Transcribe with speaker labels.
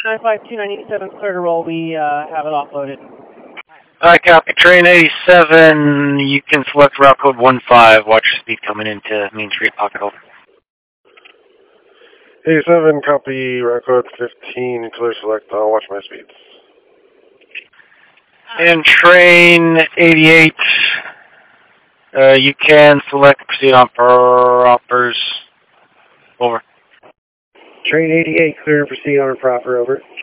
Speaker 1: 95297, clear to roll. We have it offloaded.
Speaker 2: I copy. Train 87, you can select route code 15. Watch your speed coming into Main Street, pocket over.
Speaker 3: 87, copy, route code 15, clear select, I'll watch my speeds.
Speaker 2: And train 88, you can select proceed on propers. Over.
Speaker 1: Train 88, clear and proceed on proper, over.